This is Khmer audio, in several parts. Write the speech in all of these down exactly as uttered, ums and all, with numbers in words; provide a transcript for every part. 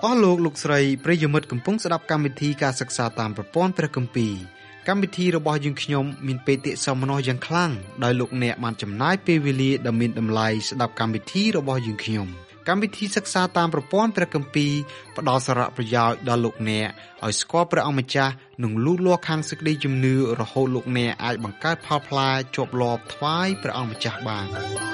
អស់លោកលោកស្រីប្រិយមិត្តកំពុងស្ដាប់កម្មវិធីការសិក្សាតាមប្រព័ន្ធព្រះគម្ពីរកម្មវិធីរបស់យើងខ្ញុំមានបេតិសោមនស្សយ៉ាងខ្លាំងដោយលោកអ្នកបានចំណាយពេលវេលាដ៏មានតម្លៃស្ដាប់កម្មវិធីរបស់យើងខ្ញុំកម្មវិធីសិក្សាតាមប្រព័ន្ធព្រះគម្ពីរផ្ដល់សារៈប្រយោជន៍ដល់លោកអ្នកឲ្យស្គាល់ព្រះអង្គម្ចាស់និងលូតលាស់ខាងសេចក្តីជំនឿរហូតលោកអ្នកអាចបង្កើតផលផ្លែជាប់លាប់ថ្វាយព្រះអង្គម្ចាស់បាន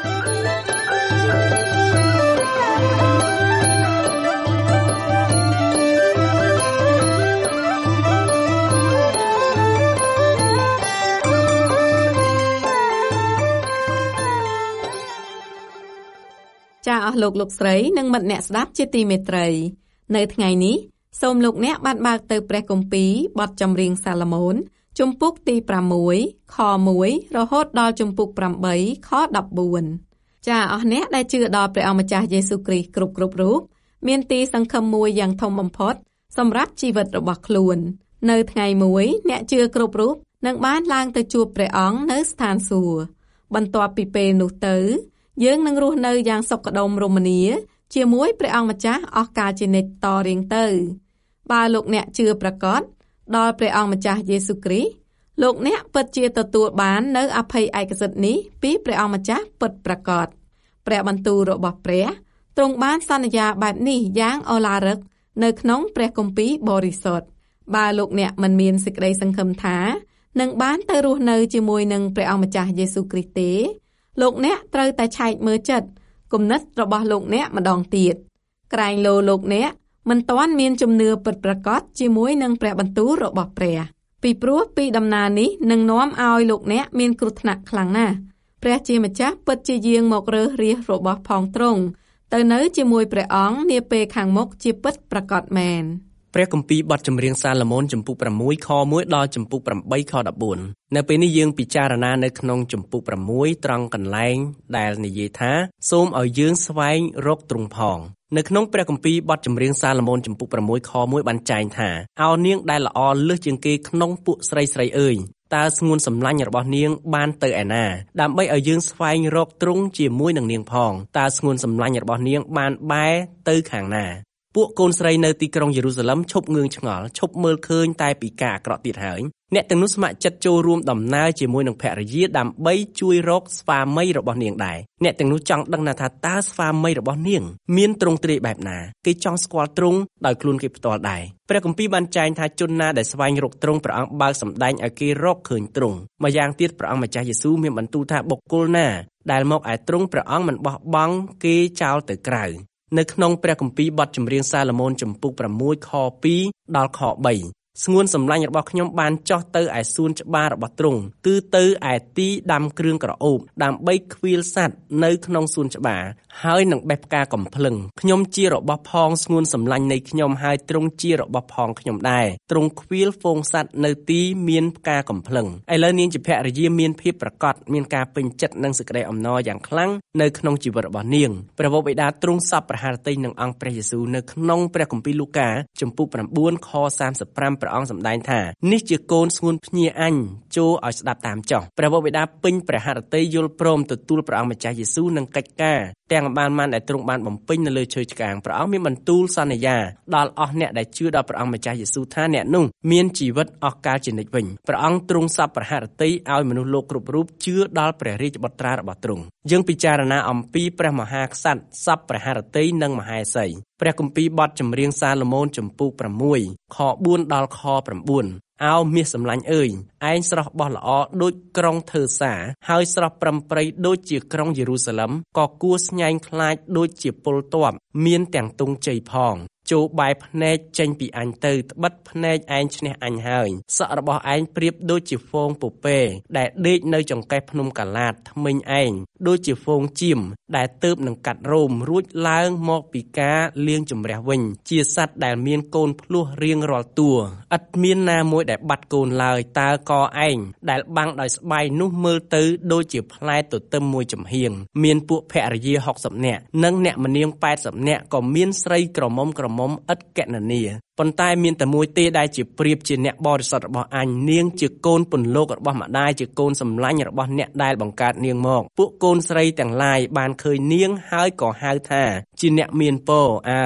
ចាអស់លោកលោកស្រីនិងមិត្តអ្នកស្ដាប់ជាទីមេត្រីនៅថ្ងៃនេះសូមលោកអ្នកបានបើកទៅព្រះគម្ពីរបទចម្រៀងសាឡូមោនជំពូកទីប្រាំមួយខមួយរហូតដល់ជំពូកប្រាំបីខដប់បួនចាអស់អ្នកដែលជឿដល់ព្រះអង្គម្ចាស់យេស៊ូវគ្រីស្ទគ្រប់គ្រប់រូបមានទីសង្ឃឹមមួយយ៉ាងធំបំផុតសម្រាប់ជីវិតរបស់ខ្លួននៅថ្ងៃមួយអ្នកជឿគ្រប់រូបនឹងបានឡើងទៅជួបព្រះអង្គនៅស្ថានសួគ៌បន្ទាប់ពីពេលនោះទៅយើងនឹងរស់នៅយ៉ាងសុខដុមរមនាជាមួយព្រះអង្គម្ចាស់អស់កាលជានិច្ចតរៀងទៅបើលោកអ្នកជឿប្រកបដល់ព្រះអង្គម្ចាស់យេស៊ូវគ្រីស្ទលោកអ្នកពិតជាទទួលបាននៅអភ័យឯកសិទ្ធិនេះពីព្រះអង្គម្ចាស់ពិតប្រាកដព្រះបន្ទូលរបស់ព្រះទ្រង់បានសន្យាបែបនេះយ៉ាងឱឡារិកនៅក្នុងព្រះគម្ពីរបរិសុទ្ធបើលោកអ្នកមិនមានសេចក្តីសង្ឃឹមថានឹងបានទៅរស់នៅជាមួយនឹងព្រះអង្គម្ចាស់យេស៊ូវគ្រីស្ទទេលោកអ្នកត្រូវតែឆែកមើលចិត្តគំនិតរបស់លោកអ្នកម្ដងទៀតក្រែងលោលោកអ្នកមិនទាន់មានជំនឿពិតប្រាកដជាមួយនឹងព្រះបន្ទូលរបស់ព្រះពីព្រោះពីដំណើរនេះនឹងនាំឲ្យលោកអ្នកមានគ្រោះថ្នាក់ខ្លាំងណាស់ព្រះជាម្ចាស់ពិតជាយាងមករើសរាសរបស់ផងទ្រង់ទៅនៅជាមួយព្រះអង្គនាពេលខាងមុខជាពិតប្រាកដមែនព្រះគម្ពីរបទចម្រៀងសាឡូមោនជំពូកប្រាំមួយខមួយដល់ជំពូកប្រាំបីខដប់បួននៅពេលនេះយើងពិចារណានៅក្នុងជំពូកប្រាំមួយត្រង់កន្លែងដែលនិយាយថាសូមឲ្យយើងស្វែងរកទ្រង់ផងនៅក្នុងព្រះគម្ពីរបទចម្រៀងសាឡូមោនជំពូកប្រាំមួយខមួយបានចែងថាឱនាងដែលល្អលើសជាងគេក្នុងពួកស្រីស្រីអើយតើស្ងួនសម្លាញ់របស់នាងបានទៅឯណាដើម្បីឲ្យយើងស្វែងរកទ្រង់ជាមួយនឹងនាងផងតើស្ងួនសម្លាញ់របស់នាងបានបែរទៅខាងណាពួកកូនស្រីនៅទីក្រុងយេរូសាឡឹមឈប់ងឿងឆ្ងល់ឈប់មើលឃើញតែពីការអាក្រក់ទៀតហើយអ្នកទាំងនោះស្ម័គ្រចិត្តចូលរួមដំណើរជាមួយនឹងភរិយាដើម្បីជួយរកស្វាមីរបស់នាងដែរអ្នកទាំងនោះចង់ដឹងថាតើស្វាមីរបស់នាងមានទ្រង់ទ្រាយបែបណាគេចង់ស្គាល់ទ្រង់ដោយខ្លួនគេផ្ទាល់ដែរព្រះគម្ពីរបានចែងថាជនណាដែលស្វែងរកទ្រង់ព្រះអង្គបើកសម្ដែងឲ្យគេរកឃើញទ្រង់ម្យ៉ាងទៀតព្រះអង្គម្ចាស់យេស៊ូវមានបន្ទូលថាបុគ្គលណាដែលមកឯទ្រង់ព្រះអង្គមិនបោះបង់គេចោលទៅក្រៅនៅក្នុងព្រះគម្ពីរបទចម្រៀងសាឡូមោនជំពូកប្រាំមួយខពីរដល់ខបីស្ងួនសម្លាញ់របស់ខ្ញុំបានចោះទៅឯសួនច្បាររបស់ទ្រង់គឺទៅឯទីដាំគ្រឿងក្រអូបដើម្បីខ្វៀលសត្វនៅក្នុងសួនច្បារហើយនឹងបេះផ្កាកំភ្លឹងខ្ញុំជារបស់ផងស្ងួនសម្លាញ់នៃខ្ញុំហើយទ្រង់ជារបស់ផងខ្ញុំដែរទ្រង់ខ្វៀលហ្វូងសត្វនៅទីមានផ្កាកំភ្លឹងឥឡូវនាងជាភរិយាមានភាពប្រកបមានការពេញចិត្តនិងសេចក្តីអំណរយ៉ាងខ្លាំងនៅក្នុងជីវិតរបស់នាងព្រះវរបិតាទ្រង់សពប្រហារតីនឹងអង្គព្រះយេស៊ូវនៅក្នុងព្រះគម្ពីរលូកាជំពូកប្រាំបួនខសាមសិបប្រាំព្រះអង្គសម្ដែងថានេះជាកូនស្ងួនភ្ញាអញចូលឲ្យស្ដាប់តាមចុះព្រះវរបិតាពេញព្រះハរតីយល់ព្រមទទួលព្រះអង្គម្ចាស់យេស៊ូវនឹងកិច្ចការទាំងបានបានដែលទ្រង់បានបំពេញនៅលើឈើឆ្កាងព្រះអង្គមានបន្ទូលសន្យាដល់អស់អ្នកដែលជឿដល់ព្រះអង្គម្ចាស់យេស៊ូវថាអ្នកនោះមានជីវិតអស់កាលជានិច្ចវិញព្រះអង្គទ្រង់សពប្រហារតីឲ្យមនុស្សលោកគ្រប់រូបជឿដល់ព្រះរាជបុត្រារបស់ទ្រង់យើងពិចារណាអំពីព្រះមហាក្សត្រសពប្រហារតីនិងមហេសីព្រះគម្ពីរបទចម្រៀងសាឡូមោនជំពូកប្រាំមួយខបួនដល់ខប្រាំបួនអោមាសសម្លាញ់អើយឯងស្រស់បោះល្អដូចក្រុងធើសាហើយស្រស់ប្រំប្រៃដូចជាក្រុងយេរូសាឡឹមក៏គួរស្ញែងខ្លាចដូចជាពលទ័ពមានទាំងទង់ជ័យផងចូលបែរភ្នែកចេញពីអញទៅត្បិតភ្នែកឯងឈ្នះអញហើយសក់របស់ឯងប្រៀបដូចជាហ្វូងពពែដែលដេកនៅចង្កេះភ្នំកាឡាតថ្មិញឯងដូចជាហ្វូងជៀមដែលទើបនឹងកាត់រោមរួចឡើងមកពីការលាងជំរះវិញជាសត្វដែលមានកូនភ្លោះរៀងរាល់តួឥតមានណាមួយដែលបាត់កូនឡើយតើកឯងដែលបាំងដោយស្បៃនោះមើលទៅដូចជាផ្លែទទឹមមួយចំហៀងមានពួកភរិយាហុកសិបនាក់និងអ្នកម្នាងแปดสิบនាក់ក៏មានស្រីក្រមុំក្រមុំឥតកណនាប៉ុន្តែមានតែមួយទេដែលជាព្រាបជាអ្នកបរិសុទ្ធរបស់អញនាងជាកូនពន្លករបស់ម្ដាយជាកូនសម្លាញ់របស់អ្នកដែលបង្កើតនាងមកពួកកូនស្រីទាំងឡាយបានឃើញនាងហើយក៏ហៅថាជាអ្នកមានពរអើ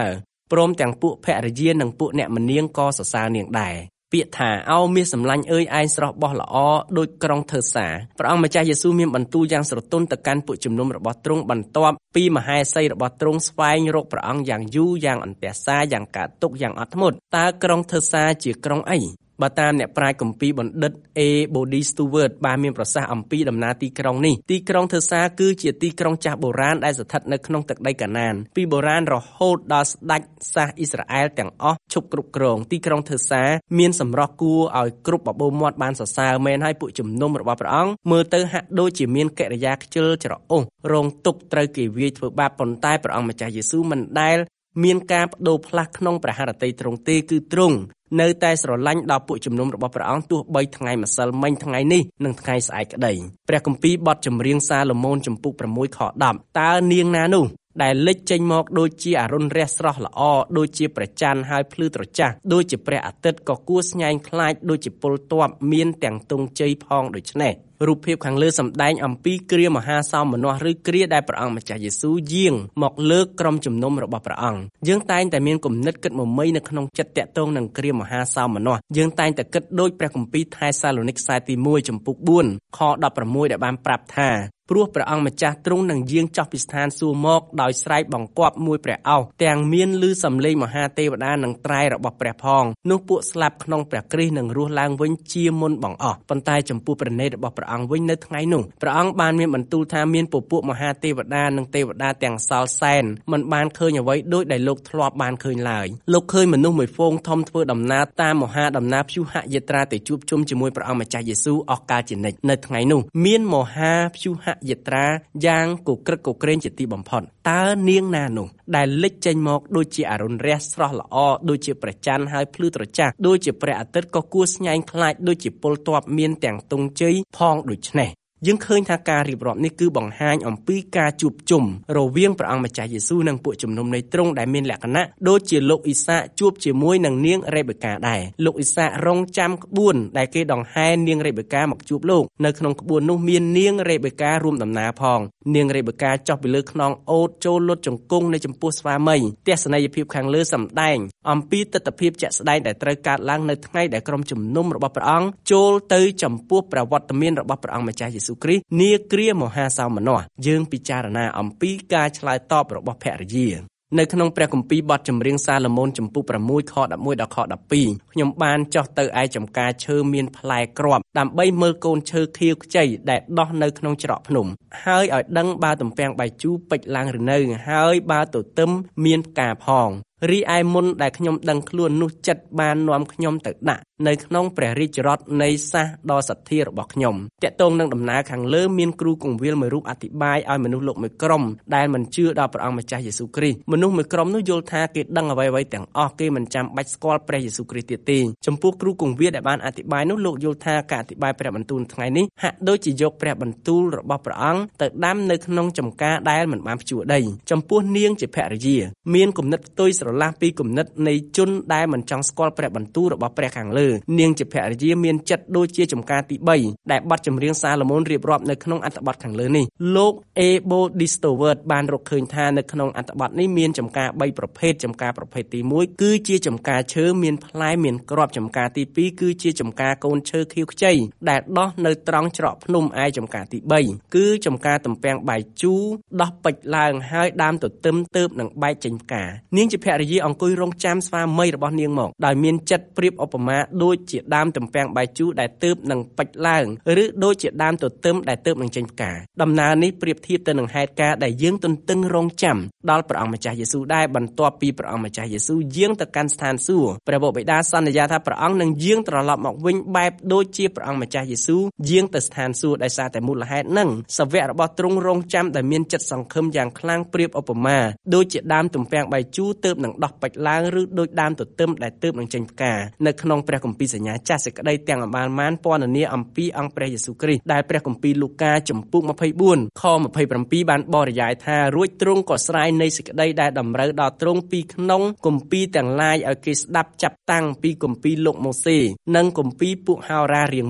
ព្រមទាំងពួកភរិយានិងពួកអ្នកម្នាងក៏សរសើរនាងដែរពាក្យថាអោមាសសម្លាញ់អើយឯងស្រស់បោះល្អដូចក្រុងថឺសាព្រះអង្គម្ចាស់យេស៊ូវមានបន្ទូលយ៉ាងស្រទន់ទៅកាន់ពួកជំនុំរបស់ទ្រង់បន្ទាប់ពីមហេសីរបស់ទ្រង់ស្វែងរកព្រះអង្គយ៉ាងយូរយ៉ាងអន្ទះសារយ៉ាងកើតទុកយ៉ាងអត់ធ្មត់តើក្រុងថឺសាជាក្រុងអីបើតាមអ្នកប្រាជ្ញគម្ពីរបណ្ឌិត A. Body Stewart បានមានប្រសាសន៍អំពីដំណើរទីក្រុងនេះទីក្រុងថឺសាគឺជាទីក្រុងចាស់បុរាណដែលស្ថិតនៅក្នុងទឹកដីកាណានពីបុរាណរហូតដល់ស្ដេចសាសអ៊ីស្រាអែលទាំងអស់ឈប់គ្រប់គ្រងទីក្រុងថឺសាមានសម្រស់គួរឲ្យគ្រប់បបូរមាត់បានសរសើរមែនហើយពួកជំនុំរបស់ព្រះអង្គមើលទៅហាក់ដូចជាមានកិរិយាខ្ជិលច្រអូសរងទុក្ខត្រូវគេវាយធ្វើបាបប៉ុន្តែព្រះអង្គម្ចាស់យេស៊ូវមិនដែលមានការបដូរផ្លាស់ក្នុងព្រះハរតីទ្រង់ទេគឺទ្រង់នៅតែស្រឡាញ់ដល់ពួកជំនុំរបស់ព្រះអង្គទោះបីថ្ងៃម្សិលមិញថ្ងៃនេះនិងថ្ងៃស្អែកក្តីព្រះគម្ពីរបទចម្រៀងសាឡូមោនចំពុកប្រាំមួយខដប់តើនាងណានោះដែលលេចចេញមកដូចជាអរុណរះស្រស់ល្អដូចជាព្រះច័ន្ទហើយភ្លឺត្រចះដូចជាព្រះអាទិត្យក៏គួរស្ញែងខ្លាចដូចជាពលទ័ពមានទាំងទង់ជ័យផងដូច្នេះរូបភាពខាងលើសម្ដែងអំពីគ្រាមហាសោមនស្សឬគ្រាដែលព្រះអង្គម្ចាស់យេស៊ូវយាងមកលើកក្រុមជំនុំរបស់ព្រះអង្គយើងតែងតែមានគំនិតគិតមមីនៅក្នុងចិត្តតាក់ទងនឹងគ្រាមហាសោមនស្សយើងតែងតែគិតដូចព្រះគម្ពីរថេសាឡូនីកខ្សែទីមួយចំពុកបួនខដប់ប្រាំមួយដែលបានប្រាប់ថាព្រោះព្រះអង្គម្ចាស់ទ្រង់នឹងយាងចុះពីស្ថានសួគ៌មកដោយស្រែកបង្គាប់មួយព្រះអោសទាំងមានឮសំឡេងមហាទេវតានិងត្រែរបស់ព្រះផងនោះពួកស្លាប់ក្នុងព្រះគ្រីស្ទនឹងរស់ឡើងវិញជាមុនបង្អស់ប៉ុន្តែចំពោះព្រះនេតរបស់ព្រះអង្គវិញនៅថ្ងៃនោះព្រះអង្គបានមានបន្ទូលថាមានពពួកមហាទេវតានិងទេវតាទាំងសល់សែនមិនបានឃើញអ្វីដូចដែលលោកធ្លាប់បានឃើញឡើយលោកឃើញមនុស្សមួយហ្វូងធំធ្វើដំណើរតាមមហាដំណើរព្យុហយាត្រាទៅជួបជុំជាមួយព្រះអង្គម្ចាស់យេស៊ូវអស់កលជានិច្ចនៅថ្ងៃនោះមានមហាព្យុហយាត្រាយ៉ាងគក្រឹកគក្រែងជាទីបំផុតតើនាងណានោះដែលលេចចេញមកដូចជាអរុណរះស្រស់ល្អដូចជាព្រះច័ន្ទហើយភ្លឺត្រចះដូចជាព្រះអាទិត្យក៏គួរស្ញែងខ្លាចដូចជាពលទ័ពមានទាំងទង់ជ័យផងដូច្នេះយើងឃើញថាការរៀបរាប់នេះគឺបង្ហាញអំពីការជួបជុំរវាងព្រះអង្គម្ចាស់យេស៊ូវនិងពួកជំនុំនៃទ្រង់ដែលមានលក្ខណៈដូចជាលោកអ៊ីសាកជួបជាមួយនឹងនាងរ៉េបេកាដែរលោកអ៊ីសាករងចាំក្បួនដែលគេដង្ហែនាងរ៉េបេកាមកជួបលោកនៅក្នុងក្បួននោះមាននាងរ៉េបេការួមដំណើរផងនាងរ៉េបេកាចុះពីលើខ្នងអូតចូលលុតជង្គង់នៅចំពោះស្វាមីទស្សនីយភាពខាងលើសម្ដែងអំពីទិដ្ឋភាពជាក់ស្ដែងដែលត្រូវកើតឡើងនៅថ្ងៃដែលក្រុមជំនុំរបស់ព្រះអង្គចូលទៅចំពោះប្រវត្តិមានរបស់ព្រះអង្គម្ចាស់យេស៊ូវគ្រីស្ទនាគ្រាមហាសោមនស្សយើងពិចារណាអំពីការឆ្លើយតបរបស់ភរិយានៅក្នុងព្រះគម្ពីរបទចម្រៀងសាឡូមោនចំពុកប្រាំមួយខដប់មួយដល់ខដប់ពីរខ្ញុំបានចុះទៅឯចំការឈើមានផ្លែគ្រាប់ដើម្បីមើលកូនឈើខៀវខ្ចីដែលដុះនៅក្នុងច្រកភ្នំហើយឲ្យដឹងបើទំពាំងបាយជូរពេជ្រឡើងឬនៅហើយបើទទឹមមានផ្កាផងរីឯមុនដែលខ្ញុំដឹងខ្លួននោះចិត្តបាននាំខ្ញុំទៅដាក់នៅក្នុងព្រះរាជរដ្ឋនៃសាសដ៏សទ្ធារបស់ខ្ញុំតាក់ទងនឹងដំណើរខាងលើមានគ្រូគង្វាលមួយរូបអធិប្បាយឲ្យមនុស្សលោកមួយក្រុមដែលមិនជឿដល់ព្រះអង្គម្ចាស់យេស៊ូវគ្រីស្ទមនុស្សមួយក្រុមនោះយល់ថាគេដឹងអ្វីៗទាំងអស់គេមិនចាំបាច់ស្គាល់ព្រះយេស៊ូវគ្រីស្ទទៀតទេចំពោះគ្រូគង្វាលដែលបានអធិប្បាយនោះលោកយល់ថាការអធិប្បាយព្រះបន្ទូលថ្ងៃនេះហាក់ដូចជាយកព្រះបន្ទូលរបស់ព្រះអង្គទៅដាំនៅក្នុងចំការដែលមិនបានភ្ជួរដីចំពោះនាងជាភរិយាមានគំនិតផ្ទុយស្រឡះពីគំនិតនៃជនដែលមិនចង់ស្គាល់ព្រះបន្ទូលរបស់ព្រះខាងលើនាងជាភរិយាមានចិត្តដូចជាចំការទីបីដែលបទចម្រៀងសាឡូមោនរៀបរាប់នៅក្នុងអត្ថបទខាងលើនេះលោក A. Body Stewart បានរកឃើញថានៅក្នុងអត្ថបទនេះមានចំការបីប្រភេទចំការប្រភេទទីមួយគឺជាចំការឈើមានផ្លែមានគ្រាប់ចំការទីពីរគឺជាចំការកូនឈើខៀវខ្ចីដែលដុះនៅត្រង់ច្រកភ្នំឯចំការទីបីគឺចំការទំពាំងបាយជូរដោះពេជ្រឡើងហើយដើមទទឹមទើបនឹងបែកចេញផ្កានាងជាភរិយាអង្គុយរងចាំស្វាមីរបស់នាងមកដោយមានចិត្តប្រៀបឧបមាដូចជាដើមទំពាំងបាយជូរដែលទើបនឹងពេជ្រឡើងឬដូចជាដើមទទឹមដែលទើបនឹងចេញផ្កាដំណើរនេះប្រៀបធៀបទៅនឹងហេតុការណ៍ដែលយើងទន្ទឹងរង់ចាំដល់ព្រះអង្គម្ចាស់យេស៊ូវដែរបន្ទាប់ពីព្រះអង្គម្ចាស់យេស៊ូវយាងទៅកាន់ស្ថានសួគ៌ព្រះបុព្វបិតាសន្យាថាព្រះអង្គនឹងយាងត្រឡប់មកវិញបែបដូចជាព្រះអង្គម្ចាស់យេស៊ូវយាងទៅស្ថានសួគ៌ដោយសារតែមូលហេតុនឹងសាវករបស់ទ្រង់រង់ចាំដែលមានចិត្តសង្ឃឹមយ៉ាងខ្លាំងប្រៀបឧបមាដូចជាដើមទំពាំងបាយជូរទើបនឹងដោះពេជ្រឡើងឬដូចដើមទទឹមដែលទើបនឹងចេញផ្កានៅក្នុងព្រះគម្ពីរសញ្ញាចាស់សេចក្តីទាំងអបាលម៉ានពណ៌នាអំពីអង្គព្រះយេស៊ូវគ្រីស្ទដែលព្រះគម្ពីរលូកាចំពុកម្ភៃបួនខម្ភៃប្រាំពីរបានបរិយាយថារួចទ្រង់ក៏ស្រាយនៃសេចក្តីដែលតម្រូវដល់ទ្រង់ពីក្នុងគម្ពីរទាំងឡាយឲ្យគេស្ដាប់ចាប់តាំងពីគម្ពីរលោកម៉ូសេនិងគម្ពីរពួកហោរារៀងមក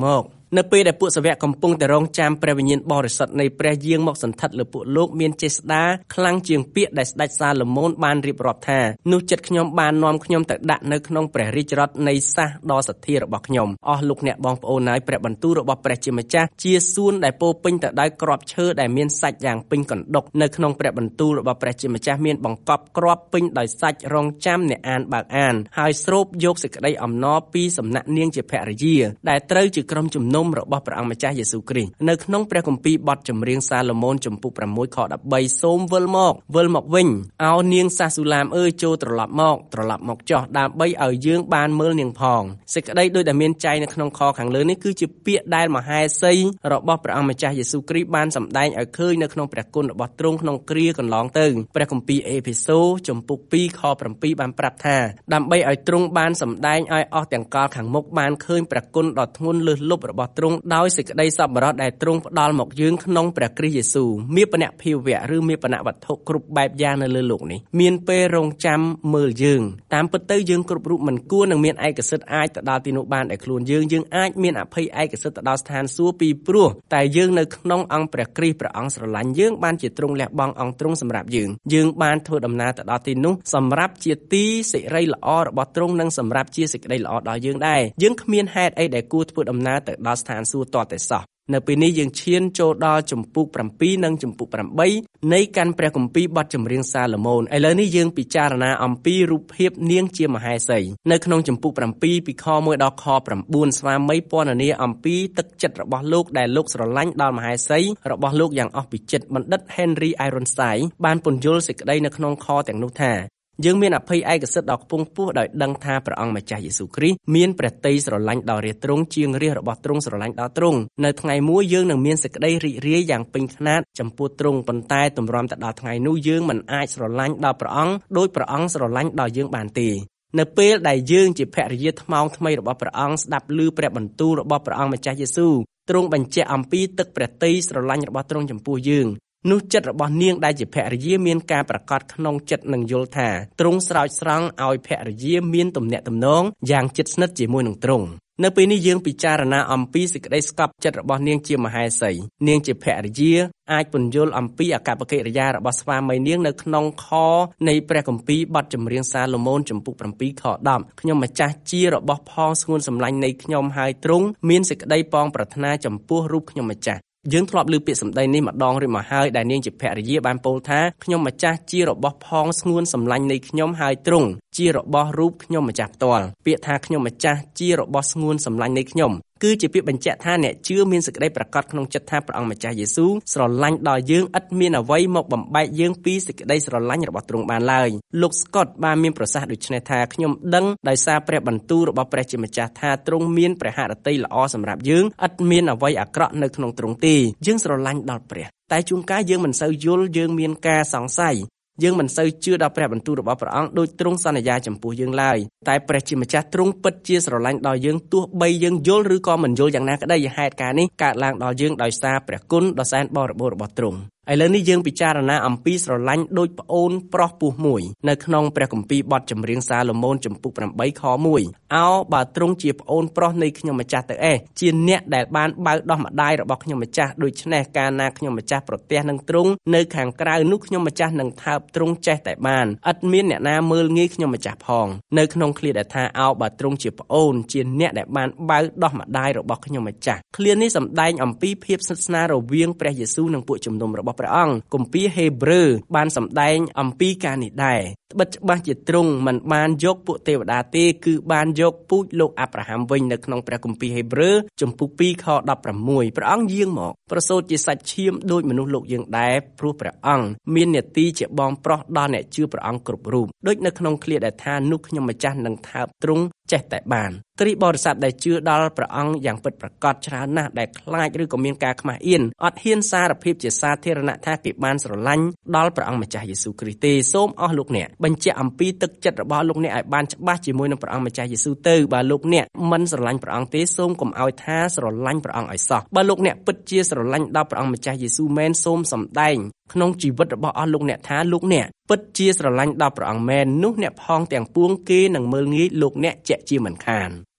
នៅពេលដែលពួកសាវកកំពុងតែរងចាំព្រះវិញ្ញាណបរិសុទ្ធនៃព្រះយាងមកសន្ធិដ្ឋលើពួកលោកមានចេស្តាខ្លាំងជាងពាក្យដែលស្ដេចសាឡូមោនបានរៀបរាប់ថានោះចិត្តខ្ញុំបាននាំខ្ញុំទៅដាក់នៅក្នុងព្រះរាជរដ្ឋនៃសាសដ៏សទ្ធារបស់ខ្ញុំអស់លោកអ្នកបងប្អូនហើយព្រះបន្ទូលរបស់ព្រះជាម្ចាស់ជាសួនដែលពោពេញទៅដោយគ្រាប់ឈើដែលមានសាច់យ៉ាងពេញកណ្ដុកនៅក្នុងព្រះបន្ទូលរបស់ព្រះជាម្ចាស់មានបង្កប់គ្រាប់ពេញដោយសាច់រងចាំអ្នកអានបើកអានហើយស្រូបយកសេចក្តីអំណរពីសំណាក់នាងជាភរិយាដែលត្រូវជាក្រុមជំនុំរបស់ព្រះអង្គម្ចាស់យេស៊ូវគ្រីស្ទនៅក្នុងព្រះគម្ពីរបទចម្រៀងសាឡូមោនចំពុកប្រាំមួយខដប់បីសូមវិលមកវិលមកវិញអោនាងសាស៊ូឡាមអើយចូលត្រឡប់មកត្រឡប់មកចុះដើម្បីឲ្យយើងបានមើលនាងផងសេចក្តីដូចដែលមានចែងនៅក្នុងខខាងលើនេះគឺជាពាក្យដែលមហេសីរបស់ព្រះអង្គម្ចាស់យេស៊ូវគ្រីស្ទបានសម្ដែងឲ្យឃើញនៅក្នុងព្រះគុណរបស់ទ្រង់ក្នុងគ្រាកន្លងទៅព្រះគម្ពីរអេភេសូចំពុកពីរខប្រាំពីរបានប្រាប់ថាដើម្បីឲ្យទ្រង់បានសម្ដែងឲ្យអស់ទាំងកាលខាងមុខបានឃើញព្រះគុណដ៏ធ្ងន់លើសលប់របស់ទ្រង់ដោយសេចក្តីសប្បុរសដែលទ្រង់ផ្ដល់មកយើងក្នុងព្រះគ្រីស្ទយេស៊ូវមានបនៈភាវៈឬមានបនៈវត្ថុគ្រប់បែបយ៉ាងនៅលើលោកនេះមានពេលរងចាំមើលយើងតាមពិតទៅយើងគ្រប់រូបមិនគួរនឹងមានឯកសិទ្ធិអាចទៅដល់ទីនោះបានដែលខ្លួនយើងយើងអាចមានអភ័យឯកសិទ្ធិទៅដល់ស្ថានសួគ៌ពីព្រោះតែយើងនៅក្នុងអង្គព្រះគ្រីស្ទព្រះអង្គស្រឡាញ់យើងបានជាទ្រង់លះបង់អង្គទ្រង់សម្រាប់យើងយើងបានធ្វើដំណើរទៅដល់ទីនោះសម្រាប់ជាទីសិរីល្អរបស់ទ្រង់និងសម្រាប់ជាសេចក្តីល្អដល់យើងដែរយើងគ្មានហេតុអីដែលគួរធ្វើដំណើរទៅដល់ស្ថានសួគ៌ទាល់តែសោះនៅពេលនេះយើងឈានចូលដល់ចំពុកប្រាំពីរនិងចំពុកប្រាំបីនៃកាន់ព្រះគម្ពីរបទចម្រៀងសាឡូមោនឥឡូវនេះយើងពិចារណាអំពីរូបភាពនាងជាមហេសីនៅក្នុងចំពុកប្រាំពីរពីខមួយដល់ខប្រាំបួនស្វាមីពណ៌នាអំពីទឹកចិត្តរបស់លោកដែលលោកស្រឡាញ់ដល់មហេសីរបស់លោកយ៉ាងអស់ពីចិត្តបណ្ឌិត Henry Ironside បានពន្យល់សេចក្តីនៅក្នុងខទាំងនោះថាយើងមានអភ័យឯកសិទ្ធិដ៏ខ្ពង់ខ្ពស់ដោយដឹងថាព្រះអង្គម្ចាស់យេស៊ូវគ្រីស្ទមានព្រះទ័យស្រឡាញ់ដល់រាជទ្រង់ជាងរាជរបស់ទ្រង់ស្រឡាញ់ដល់ទ្រង់នៅថ្ងៃមួយយើងនឹងមានសេចក្តីរីករាយយ៉ាងពេញខ្នាតចំពោះទ្រង់ប៉ុន្តែទម្រាំទៅដល់ថ្ងៃនោះយើងមិនអាចស្រឡាញ់ដល់ព្រះអង្គដោយព្រះអង្គស្រឡាញ់ដល់យើងបានទេនៅពេលដែលយើងជាភរិយាថ្មោងថ្មីរបស់ព្រះអង្គស្ដាប់ឮព្រះបន្ទូលរបស់ព្រះអង្គម្ចាស់យេស៊ូវទ្រង់បញ្ជាក់អំពីទឹកព្រះទ័យស្រឡាញ់របស់ទ្រង់ចំពោះយើងនោះចិត្តរបស់នាងដែលជាភរិយាមានការប្រកាសក្នុងចិត្តនឹងយល់ថាទ្រង់ស្រោចស្រង់ឲ្យភរិយាមានទំនាក់ទំនងយ៉ាងជិតស្និទ្ធជាមួយនឹងទ្រង់នៅពេលនេះយើងពិចារណាអំពីសេចក្តីស្កប់ចិត្តរបស់នាងជាមហេសីនាងជាភរិយាអាចពន្យល់អំពីអកប្បកិរិយារបស់ស្វាមីនាងនៅក្នុងខនៃព្រះគម្ពីរបទចម្រៀងសាឡូមោនចំពុកប្រាំពីរខដប់ខ្ញុំម្ចាស់ជារបស់ផងស្ងួនសម្លាញ់នៃខ្ញុំហើយទ្រង់មានសេចក្តីប៉ងប្រាថ្នាចំពោះរូបខ្ញុំម្ចាស់យើងធ្លាប់ឮពាក្យសម្ដីនេះម្ដងរួចមកហើយដែលនាងជាភរិយាបានពោលថាខ្ញុំម្ចាស់ជារបស់ផងស្ងួនសម្លាញ់នៃខ្ញុំហើយទ្រង់ជារបស់រូបខ្ញុំម្ចាស់ផ្ទាល់ពាក្យថាខ្ញុំម្ចាស់ជារបស់ស្ងួនសម្លាញ់នៃខ្ញុំគឺជាពាក្យបញ្ជាក់ថាអ្នកជឿមានសេចក្តីប្រកាសក្នុងចិត្តថាព្រះអង្គម្ចាស់យេស៊ូវស្រឡាញ់ដល់យើងឥតមានអ្វីមកបំបែកយើងពីសេចក្តីស្រឡាញ់របស់ទ្រង់បានឡើយលោក Scott បានមានប្រសាសន៍ដូចនេះថាខ្ញុំដឹងដោយសារព្រះបន្ទូលរបស់ព្រះជាម្ចាស់ថាទ្រង់មានព្រះហឫទ័យល្អសម្រាប់យើងឥតមានអ្វីអាក្រក់នៅក្នុងទ្រង់ទេយើងស្រឡាញ់ដល់ព្រះតែជួនកាលយើងមិនសូវយល់យើងមានការសង្ស័យយើងមិនសូវជឿដល់ព្រះបន្ទូលរបស់ព្រះអង្គដោយទ្រង់សន្យាចំពោះយើងឡើយតែព្រះជាម្ចាស់ទ្រង់ពិតជាស្រឡាញ់ដល់យើងទោះបីយើងយល់ឬក៏មិនយល់យ៉ាងណាក្តីហេតុការណ៍នេះកើតឡើងដល់យើងដោយសារព្រះគុណដ៏សែនបរិបូរណ៍របស់ទ្រង់ឥឡូវនេះយើងពិចារណាអំពីស្រឡាញ់ដូចប្អូនប្រុសពស់មួយនៅក្នុងព្រះគម្ពីរបទចម្រៀងសាឡូមោនចំពុកប្រាំបីខមួយអោបើទ្រង់ជាប្អូនប្រុសនៃខ្ញុំម្ចាស់ទៅអេះជាអ្នកដែលបានបើដោះម្ដាយរបស់ខ្ញុំម្ចាស់ដូច្នេះកាលណាខ្ញុំម្ចាស់ប្រទះនឹងទ្រង់នៅខាងក្រៅនោះខ្ញុំម្ចាស់នឹងថើបទ្រង់ចេះតែបានឥតមានអ្នកណាមើលងាយខ្ញុំម្ចាស់ផងនៅក្នុងឃ្លាដែលថាអោបើទ្រង់ជាប្អូនជាអ្នកដែលបានបើដោះម្ដាយរបស់ខ្ញុំម្ចាស់ឃ្លានេះសម្ដែងអំពីភាពស្និទ្ធស្នាលរវាងព្រះយេស៊ូវនិងពួកជំនុំរបស់ព្រះអង្គគម្ពីរហេព្រើរបានសម្ដែងអំពីការនេះដែរត្បិតច្បាស់ជាទ្រង់មិនបានយកពួកទេវតាទេគឺបានយកពូជលោកអាប់រ៉ាហាំវិញនៅក្នុងព្រះគម្ពីរហេព្រើរចំពុកពីរខដប់ប្រាំមួយព្រះអង្គយាងមកប្រសូតជាសាច់ឈាមដូចមនុស្សលោកយើងដែរព្រោះព្រះអង្គមាននាទីជាបងប្រុសដល់អ្នកជឿព្រះអង្គគ្រប់រូបដូចនៅក្នុងឃ្លាដែលថានោះខ្ញុំម្ចាស់នឹងថើបទ្រង់ចេះតែបានគ្រីស្ទបរិស័ទដែលជឿដល់ព្រះអង្គយ៉ាងពិតប្រាកដច្រើនណាស់ដែលខ្លាចឬក៏មានការខ្មាស់អៀនអត់ហ៊ានសារភាពជាសាធារណៈថាគេបានស្រឡាញ់ដល់ព្រះអង្គម្ចាស់យេស៊ូវគ្រីស្ទទេសូមអស់លោកអ្នកបញ្ជាក់អំពីទឹកចិត្តរបស់លោកអ្នកឲ្យបានច្បាស់ជាមួយនឹងព្រះអង្គម្ចាស់យេស៊ូវទៅបើលោកអ្នកមិនស្រឡាញ់ព្រះអង្គទេសូមកុំឲ្យថាស្រឡាញ់ព្រះអង្គឲ្យសោះបើលោកអ្នកពិតជាស្រឡាញ់ដល់ព្រះអង្គម្ចាស់យេស៊ូវមែនសូមសម្ដែងក្នុងជីវិតរបស់អស់លោកអ្នកថាលោកអ្នកពិតជាស្រឡាញ់ដល់ព្រះអង្គមែននោះអ្នកផងទាំងពួងគេនឹងមើលងាយលោកអ្នកជាក់ជាមិនខាន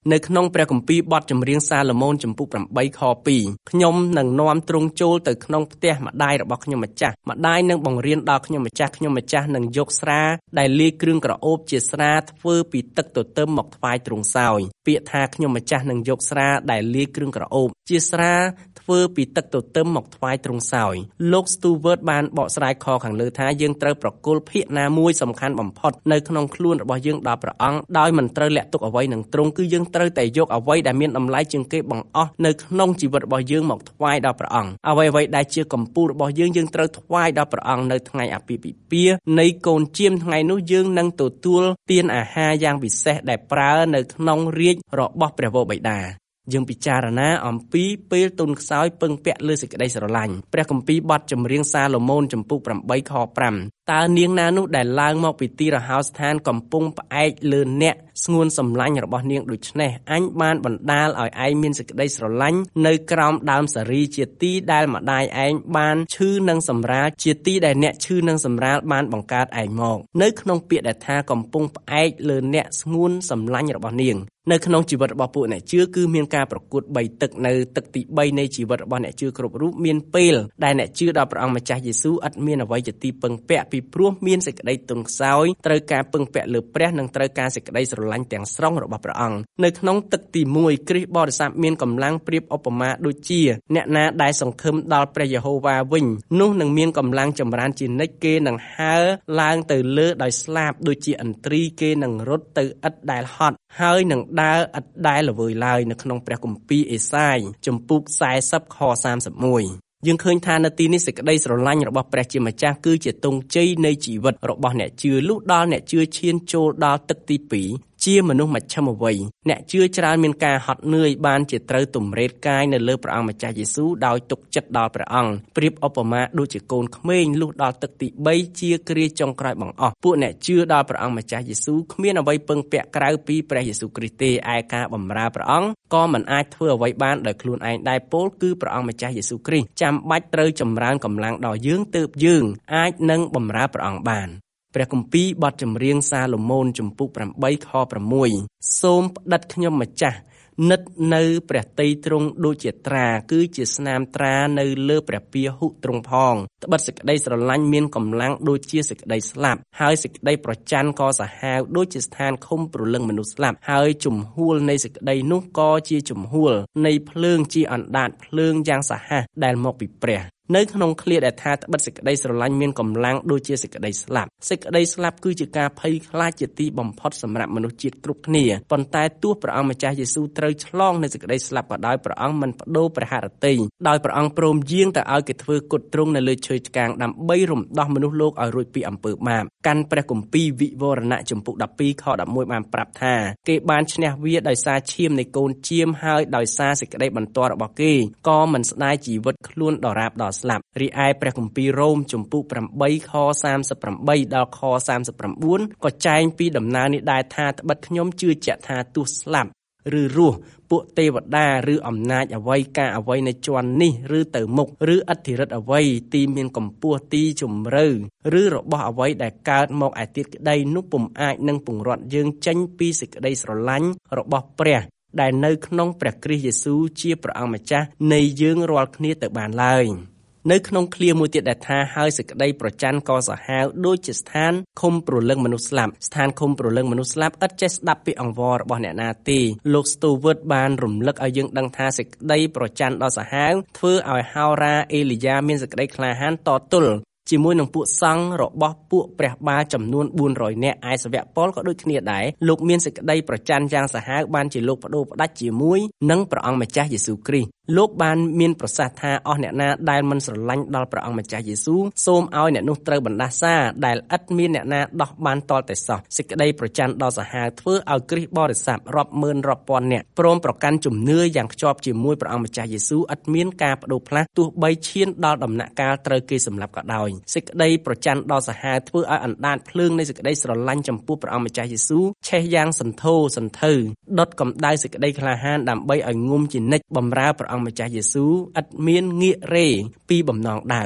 នៅក្នុងព្រះគម្ពីរបទចម្រៀងសាឡូមោនចំពុកប្រាំបីខពីរខ្ញុំនឹងនាំទ្រង់ចូលទៅក្នុងផ្ទះម្ដាយរបស់ខ្ញុំម្ចាស់ម្ដាយនឹងបង្រៀនដល់ខ្ញុំម្ចាស់ខ្ញុំម្ចាស់នឹងយកស្រាដែលលាយគ្រឿងក្រអូបជាស្រាធ្វើពីទឹកទទឹមមកថ្វាយទ្រង់សោយពាក្យថាខ្ញុំម្ចាស់នឹងយកស្រាដែលលាយគ្រឿងក្រអូបជាស្រាធ្វើពីទឹកទទឹមមកថ្វាយទ្រង់សោយលោក Stewart បានបកស្រាយខខាងលើថាយើងត្រូវប្រគល់ភាគណាមួយសំខាន់បំផុតនៅក្នុងខ្លួនរបស់យើងដល់ព្រះអង្គដោយមិនត្រូវលាក់ទុកអ្វីនឹងទ្រង់គឺយើងត្រូវតែយកអ្វីដែលមានតម្លៃជាងគេបង្អស់នៅក្នុងជីវិតរបស់យើងមកថ្វាយដល់ព្រះអង្គអ្វីៗដែលជាកម្ពុជារបស់យើងយើងត្រូវថ្វាយដល់ព្រះអង្គនៅថ្ងៃអាពាហ៍ពិពាហ៍នៃកូនជៀមថ្ងៃនោះយើងនឹងទទួលទានអាហារយ៉ាងពិសេសដែលប្រើនៅក្នុងរាជ្យរបស់ព្រះវរបិតាយើងពិចារណាអំពីពេលទុនខ្សោយពឹងពាក់លើសេចក្តីស្រឡាញ់ព្រះគម្ពីរបទចម្រៀងសាឡូមោនចំពុកប្រាំបីខប្រាំតើនាងណានោះដែលឡើងមកពីទីរហោស្ថានកំពុងផ្អែកលើអ្នកស្ងួនសម្លាញ់របស់នាងដូច្នេះអញបានបណ្ដាលឲ្យឯងមានសេចក្តីស្រឡាញ់នៅក្រោមដើមសារីជាទីដែលម្ដាយឯងបានឈឺនឹងសម្រាលជាទីដែលអ្នកឈឺនឹងសម្រាលបានបង្កើតឯងមកនៅក្នុងពាក្យដែលថាកំពុងផ្អែកលើអ្នកស្ងួនសម្លាញ់របស់នាងនៅក្នុងជីវិតរបស់ពួកអ្នកជឿគឺមានការប្រកួតបីទឹកនៅទឹកទីបីនៃជីវិតរបស់អ្នកជឿគ្រប់រូបមានពេលដែលអ្នកជឿដល់ព្រះអង្គម្ចាស់យេស៊ូវឥតមានអ្វីជាទីពឹងពាក់ពីព្រោះមានសេចក្តីទន់ខ្សោយត្រូវការពឹងពាក់លើព្រះនិងត្រូវការសេចក្តីស្រឡាញ់ទាំងស្រុងរបស់ព្រះអង្គនៅក្នុងទឹកទីមួយគ្រីស្ទបរិស័ទមានកម្លាំងប្រៀបឧបមាដូចជាអ្នកណាដែលសង្ឃឹមដល់ព្រះយេហូវ៉ាវិញនោះនឹងមានកម្លាំងចម្រើនជានិច្ចគេនឹងហើរឡើងទៅលើដោយស្លាបដូចជាឥន្ទ្រីគេនឹងរត់ទៅឥតដែលហត់ហើយនឹងដើរឥតដែលល្វើយឡើយនៅក្នុងព្រះគម្ពីរអេសាយជំពូកសែសិបខសាមសិបមួយយើងឃើញថានៅទីនេះសេចក្តីស្រឡាញ់របស់ព្រះជាម្ចាស់គឺជាទង់ជ័យនៃជីវិតរបស់អ្នកជឿលុះដល់អ្នកជឿឈានចូលដល់ទឹកទីពីរជាមនុស្សមជ្ឈិមវ័យអ្នកជឿច្រើនមានការហត់នឿយបានជាត្រូវទម្រេតកាយនៅលើព្រះអង្គម្ចាស់យេស៊ូវដោយទុកចិត្តដល់ព្រះអង្គប្រៀបឧបមាដូចជាកូនក្មេងលុះដល់ទឹកទីបីជាគ្រាចុងក្រោយបង្អស់ពួកអ្នកជឿដល់ព្រះអង្គម្ចាស់យេស៊ូវគ្មានអ្វីពឹងពាក់ក្រៅពីព្រះយេស៊ូវគ្រីស្ទទេឯការបម្រើព្រះអង្គក៏មិនអាចធ្វើអ្វីបានដោយខ្លួនឯងដែរពោលគឺព្រះអង្គម្ចាស់យេស៊ូវគ្រីស្ទចាំបាច់ត្រូវចម្រើនកម្លាំងដល់យើងទើបយើងអាចនឹងបម្រើព្រះអង្គបានព្រះគម្ពីរបទចម្រៀងសាឡូមោនចំពុកប្រាំបីខប្រាំមួយសូមផ្ដិតខ្ញុំម្ចាស់និតនៅព្រះទ័យទ្រង់ដូចជាត្រាគឺជាស្នាមត្រានៅលើព្រះពាហុទ្រង់ផងត្បិតសេចក្តីស្រឡាញ់មានកម្លាំងដូចជាសេចក្តីស្លាប់ហើយសេចក្តីប្រច័ណ្ឌក៏សាហាវដូចជាស្ថានឃុំព្រលឹងមនុស្សស្លាប់ហើយជំហួលនៃសេចក្តីនោះក៏ជាជំហួលនៃភ្លើងជាអណ្ដាតភ្លើងយ៉ាងសាហាវដែលមកពីព្រះនៅក្នុងឃ្លាដែលថាត្បិតសេចក្តីស្រឡាញ់មានកម្លាំងដូចជាសេចក្តីស្លាប់សេចក្តីស្លាប់គឺជាការភ័យខ្លាចជាទីបំផុតសម្រាប់មនុស្សជាតិគ្រប់គ្នាប៉ុន្តែទោះព្រះអង្គម្ចាស់យេស៊ូវត្រូវឆ្លងនៅសេចក្តីស្លាប់ក៏ដោយព្រះអង្គមិនបដូរព្រះハរតីដោយព្រះអង្គព្រមយាងទៅឲ្យគេធ្វើគុតទ្រង់នៅលើឈើឆ្កាងដើម្បីរំដោះមនុស្សលោកឲ្យរួចពីអំពើបាបកាន់ព្រះគម្ពីរវិវរណៈចំពុកដប់ពីរខដប់មួយបានប្រាប់ថាគេបានឈ្នះវាដោយសារឈាមនៃកូនជៀមហើយដោយសារសេចក្តីបន្ទាល់របស់គេក៏មិនស្ដាយជីវិតខ្លួនដរាបដល់ស្លាប់រីឯព្រះគម្ពីររ៉ូមចំពុកប្រាំបីខសាមសិបប្រាំបីដល់ខសាមសិបប្រាំបួនក៏ចែងពីដំណើរនេះដែរថាត្បិតខ្ញុំជឿជាក់ថាទោះស្លាប់ឬរស់ពួកទេវតាឬអំណាចអ្វីការអ្វីនៅជាន់នេះឬទៅមុខឬឥទ្ធិឫទ្ធិអ្វីទីមានកម្ពស់ទីជំរឿឬរបស់អ្វីដែលកើតមកឯទៀតក្តីនោះពុំអាចនឹងពង្រត់យើងចេញពីសេចក្តីស្រឡាញ់របស់ព្រះដែលនៅក្នុងព្រះគ្រីស្ទយេស៊ូវជាព្រះអង្គម្ចាស់នៃយើងរាល់គ្នាទៅបានឡើយនៅក្នុងឃ្លាមួយទៀតដែលថាហើយសេចក្តីប្រច័ណ្ឌក៏សាហាវដូចជាស្ថានឃុំព្រលឹងមនុស្សស្លាប់ស្ថានឃុំព្រលឹងមនុស្សស្លាប់ឥតចេះស្ដាប់ពីអង្វររបស់អ្នកណាទេលោក Stewart បានរំលឹកឲ្យយើងដឹងថាសេចក្តីប្រច័ណ្ឌដ៏សាហាវធ្វើឲ្យហោរាអេលីយ៉ាមានសេចក្តីក្លាហានតទល់ជាមួយនឹងពួកសង្ឃរបស់ពួកព្រះបាលចំនួនបួនរយនាក់ឯសាវកប៉ុលក៏ដូចគ្នាដែរលោកមានសេចក្តីប្រច័ណ្ឌយ៉ាងសាហាវបានជាលោកបដូរផ្ដាច់ជាមួយនឹងព្រះអង្គម្ចាស់យេស៊ូវគ្រីស្ទលោកបានមានប្រសាសន៍ថាអស់អ្នកណាដែលមិនស្រឡាញ់ដល់ព្រះអង្គម្ចាស់យេស៊ូវសូមឲ្យអ្នកនោះត្រូវបណ្ដាសាដែលឥតមានអ្នកណាដោះបានតលតែសោះសេចក្តីប្រច័ណ្ឌដ៏សាហាវធ្វើឲ្យគ្រីស្ទបរិស័ទរាប់ម៉ឺនរាប់ពាន់នាក់ព្រមប្រកាន់ជំនឿយ៉ាងខ្ជាប់ជាមួយព្រះអង្គម្ចាស់យេស៊ូវឥតមានការបដូរផ្លាស់ទោះបីឈានដល់ដំណាក់កាលត្រូវគេសម្លាប់ក៏ដោយសេចក្តីប្រច័ណ្ឌដ៏សាហាវធ្វើឲ្យអណ្ដាតភ្លើងនៃសេចក្តីស្រឡាញ់ចំពោះព្រះអង្គម្ចាស់យេស៊ូវឆេះយ៉ាងសន្ធោសន្ធៅដុតកម្ដៅសេចក្តីក្លាហានដើម្បីឲ្យងុំជានិច្ចបម្រើព្រះអង្គម្ចាស់យេស៊ូវឥតមានងាករេពីបំណងដើម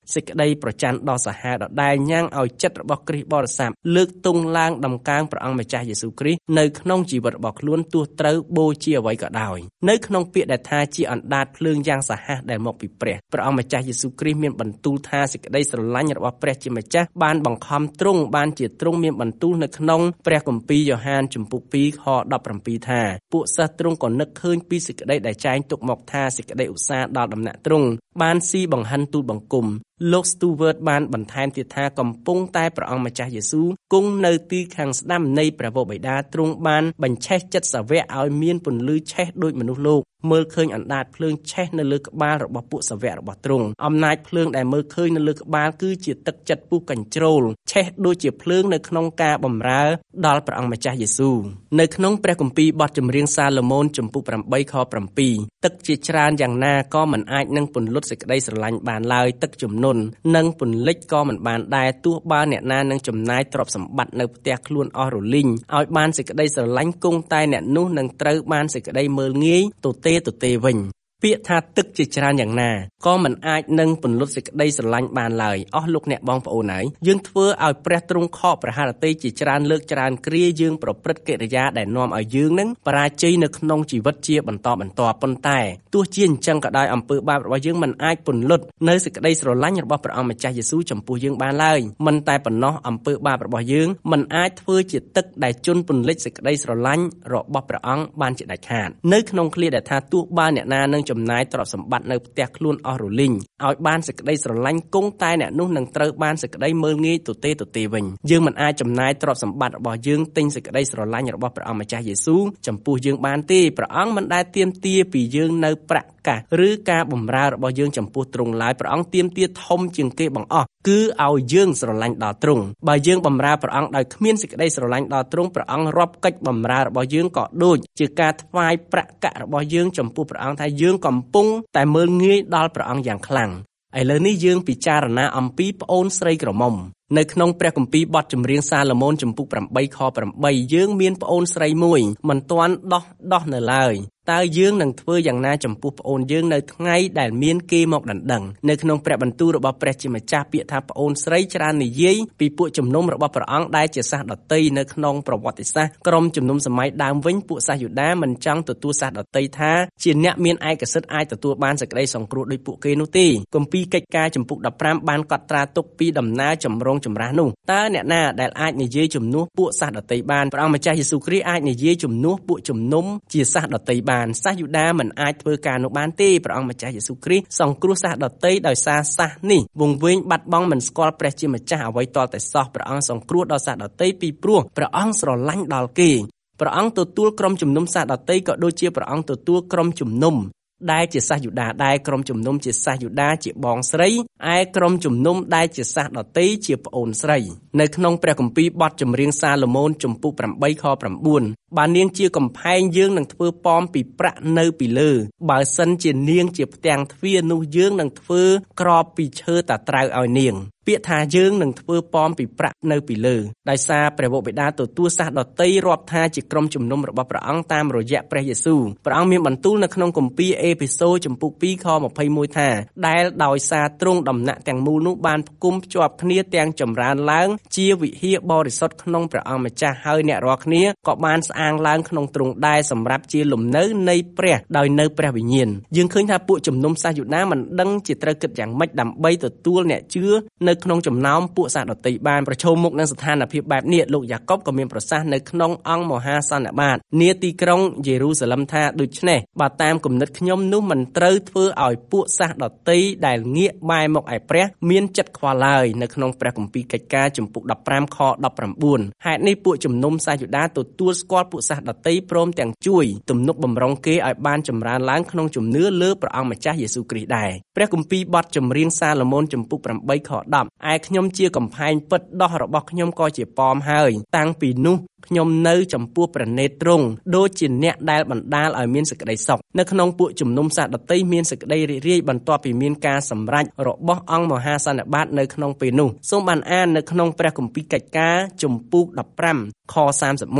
សេចក្តីប្រច័ណ្ឌដ៏សាហាវដដែលញ៉ាំងឲ្យចិត្តរបស់គ្រីស្ទបរិស័ទលើកទង់ឡើងដំកើងព្រះអង្គម្ចាស់យេស៊ូវគ្រីស្ទនៅក្នុងជីវិតរបស់ខ្លួនទោះត្រូវបូជាអ្វីក៏ដោយនៅក្នុងពាក្យដែលថាជាអណ្ដាតភ្លើងយ៉ាងសាហាវដែលមកពីព្រះព្រះអង្គម្ចាស់យេស៊ូវគ្រីស្ទមានបន្ទូលថាសេចក្តីស្រឡាញ់របស់ព្រះជាម្ចាស់បានបង្ខំទ្រង់បានជាទ្រង់មានបន្ទូលនៅក្នុងព្រះគម្ពីរយ៉ូហានជំពូកពីរខដប់ប្រាំពីរថាពួកសិស្សទ្រង់ក៏នឹកឃើញពីសេចក្តីដែលចែងទុកមកថាសេចក្តីឧស្សាហ៍ដល់ដំណាក់ទ្រង់បានស៊ីបង្ហិនទូលបង្គំលោក Stewart បានបន្ថែមទៀតថាកំពុងតែព្រះអង្គម្ចាស់យេស៊ូវគង់នៅទីខាងស្ដាំនៃព្រះវរបិតាទ្រង់បានបញ្ឆេះចិត្តសាវកឲ្យមានពន្លឺឆេះដូចមនុស្សលោកមើលឃើញអណ្ដាតភ្លើងឆេះនៅលើក្បាលរបស់ពួកសាវករបស់ទ្រង់អំណាចភ្លើងដែលមើលឃើញនៅលើក្បាលគឺជាទឹកចិត្តពុះកញ្ជ្រោលឆេះដូចជាភ្លើងនៅក្នុងការបម្រើដល់ព្រះអង្គម្ចាស់យេស៊ូវនៅក្នុងព្រះគម្ពីរបទចម្រៀងសាឡូមោនជំពូកប្រាំបីខប្រាំពីរទឹកជាច្រើនយ៉ាងណាក៏មិនអាចនឹងពន្លត់សេចក្តីស្រឡាញ់បានឡើយទឹកជំនន់និងពន្លិចក៏មិនបានដែរទោះបើអ្នកណានឹងចំណាយទ្រព្យសម្បត្តិនៅផ្ទះខ្លួនអស់រលីងឲ្យបានសេចក្តីស្រឡាញ់គង់តែអ្នកនោះនឹងត្រូវបានសេចក្តីមើលងាយទទេទទេវិញពាក្យថាទឹកជាច្រើនយ៉ាងណាក៏មិនអាចនឹងពន្លត់សេចក្តីស្រឡាញ់បានឡើយអស់លោកអ្នកបងប្អូនហើយយើងធ្វើឲ្យព្រះទ្រង់ខកប្រហារតីជាច្រើនលើកច្រើនគ្រាយើងប្រព្រឹត្តកិរិយាដែលនាំឲ្យយើងនឹងបរាជ័យនៅក្នុងជីវិតជាបន្តបន្ទាប់ប៉ុន្តែទោះជាអញ្ចឹងក៏ដោយអំពើបាបរបស់យើងមិនអាចពន្លត់នៅសេចក្តីស្រឡាញ់របស់ព្រះអង្គម្ចាស់យេស៊ូវចំពោះយើងបានឡើយមិនតែប៉ុណ្ណោះអំពើបាបរបស់យើងមិនអាចធ្វើជាទឹកដែលជន់ពន្លិចសេចក្តីស្រឡាញ់របស់ព្រះអង្គបានជាដាច់ខាតនៅក្នុងឃ្លាដែលថាទោះបើអ្នកណានឹងចំណាយទ្រព្យសម្បត្តិនៅផ្ទះខ្លួនអស់រលីងឲ្យបានសេចក្តីស្រឡាញ់គង់តែអ្នកនោះនឹងត្រូវបានសេចក្តីមើលងាយទទេទទេវិញយើងមិនអាចចំណាយទ្រព្យសម្បត្តិរបស់យើងទិញសេចក្តីស្រឡាញ់របស់ព្រះអង្គម្ចាស់យេស៊ូវចំពោះយើងបានទេព្រះអង្គមិនដែលទាមទារពីយើងនៅប្រាក់កាសឬការបម្រើរបស់យើងចំពោះទ្រង់ឡើយព្រះអង្គទាមទារធំជាងគេបង្អស់គឺឲ្យយើងស្រឡាញ់ដល់ទ្រង់បើយើងបម្រើព្រះអង្គដោយគ្មានសេចក្តីស្រឡាញ់ដល់ទ្រង់ព្រះអង្គរាប់កិច្ចបម្រើរបស់យើងក៏ដូចជាការថ្វាយប្រាក់កាសរបស់យើងចំពោះព្រះអង្គថាយើងកំពុងតែមើលងាយដល់ព្រះអង្គយ៉ាងខ្លាំងឥឡូវនេះយើងពិចារណាអំពីប្អូនស្រីក្រមុំនៅក្នុងព្រះគម្ពីរបទចម្រៀងសាឡូមោនជំពូកប្រាំបីខប្រាំបីយើងមានប្អូនស្រីមួយមិនទាន់ដោះដោះនៅឡើយតើយើងនឹងធ្វើយ៉ាងណាចំពោះប្អូនយើងនៅថ្ងៃដែលមានគេមកដណ្ដឹងនៅក្នុងព្រះបន្ទូលរបស់ព្រះជាម្ចាស់ពាក្យថាប្អូនស្រីច្រើននិយាយពីពួកជំនុំរបស់ព្រះអង្គដែលជាសាសដតីនៅក្នុងប្រវត្តិសាស្ត្រក្រុមជំនុំសម័យដើមវិញពួកសាសយូដាមិនចង់ទទួលសាសដតីថាជាអ្នកមានឯកសិទ្ធិអាចទទួលបានសេចក្តីសង្គ្រោះដោយពួកគេនោះទេគម្ពីរកិច្ចការជំពូកដប់ប្រាំបានកត់ត្រាទុកពីដំណើរចម្រុងចម្រាស់នោះតើអ្នកណាដែលអាចនិយាយជំនួសពួកសាសដតីបានព្រះអង្គម្ចាស់យេស៊ូវគ្រីស្ទអាចនិយាយជំនួសពួកជំនុំជាសាសដតីបានសាសយូដាមិនអាចធ្វើការនោះបានទេព្រះអង្គម្ចាស់យេស៊ូវគ្រីស្ទសង្គ្រោះសាសដតីដោយសារសាសនេះវង្វេងបាត់បង់មិនស្គាល់ព្រះជាម្ចាស់អ្វីទាល់តែសោះព្រះអង្គសង្គ្រោះដល់សាសដតីពីព្រោះព្រះអង្គស្រឡាញ់ដល់គេព្រះអង្គទទួលក្រុមជំនុំសាសដតីក៏ដូចជាព្រះអង្គទទួលក្រុមជំនុំដែលជាសាសយូដាដែលក្រុមជំនុំជាសាសយូដាជាបងស្រីឯក្រុមជំនុំដែលជាសាសដតីជាប្អូនស្រីនៅក្នុងព្រះគម្ពីរបទចម្រៀងសាឡូមោនជំពូកប្រាំបីខប្រាំបួនបើនាងជាកំផែងយើងនឹងធ្វើប៉មពីប្រាក់នៅពីលើបើសិនជានាងជាផ្ទាំងទ្វារនោះយើងនឹងធ្វើក្របពីឈើតាត្រៅឲ្យនាងពាក្យថាយើងនឹងធ្វើប៉មពីប្រាក់នៅពីលើដោយសារព្រះវរបិតាទទួលសាសដតីរាប់ថាជាក្រុមជំនុំរបស់ព្រះអង្គតាមរយៈព្រះយេស៊ូវព្រះអង្គមានបន្ទូលនៅក្នុងគម្ពីរអេភេសូជំពូកពីរខម្ភៃមួយថាដែលដោយសារទ្រង់ដំណាក់ទាំងមូលនោះបានផ្គុំភ្ជាប់គ្នាទាំងចម្រើនឡើងជាវិហារបរិសុទ្ធក្នុងព្រះអង្គម្ចាស់ហើយអ្នករាល់គ្នាក៏បានស្អាងឡើងក្នុងទ្រង់ដែរសម្រាប់ជាលំនៅនៃព្រះដោយនៅព្រះវិញ្ញាណយើងឃើញថាពួកជំនុំសាសយូដាមិនដឹងជាត្រូវគិតយ៉ាងម៉េចដើម្បីទទួលអ្នកជឿនៅក្នុងចំណោមពួកសាសដតីបានប្រឈមមុខនឹងស្ថានភាពបែបនេះលោកយ៉ាកុបក៏មានប្រសាសន៍នៅក្នុងអង្គមហាសន្និបាតនាទីក្រុងយេរូសាឡឹមថាដូច្នេះបើតាមគំនិតខ្ញុំនោះមិនត្រូវធ្វើឲ្យពួកសាសដតីដែលងាកបែរមកឯព្រះមានចិត្តខ្វល់ឡើយនៅក្នុងព្រះគម្ពីរកិច្ចការជំពូកដប់ប្រាំខដប់ប្រាំបួនហេតុនេះពួកជំនុំសាសយូដាទទួលស្គាល់ពួកសាសដតីព្រមទាំងជួយទំនុកបម្រុងគេឲ្យបានចម្រើនឡើងក្នុងជំនឿលើព្រះអង្គម្ចាស់យេស៊ូវគ្រីស្ទដែរព្រះគម្ពីរបទចម្រៀងសាឡូមោនជំពូកប្រាំបីខដប់ឯខ្ញុំជាកំផែងពិតដោះរបស់ខ្ញុំក៏ជាប៉មហើយតាំងពីនោះខ្ញុំនៅចំពោះព្រះនេត្រទ្រង់ដូចជាអ្នកដែលបណ្ដាលឲ្យមានសេចក្តីសុខនៅក្នុងពួកជំនុំសាសដតីមានសេចក្តីរីករាយបន្ទាប់ពីមានការសម្រេចរបស់អង្គមហាសន្និបាតនៅក្នុងពេលនោះសូមបានអាននៅក្នុងព្រះគម្ពីរកិច្ចការជំពូកដប់ប្រាំខសាមសិបមួយ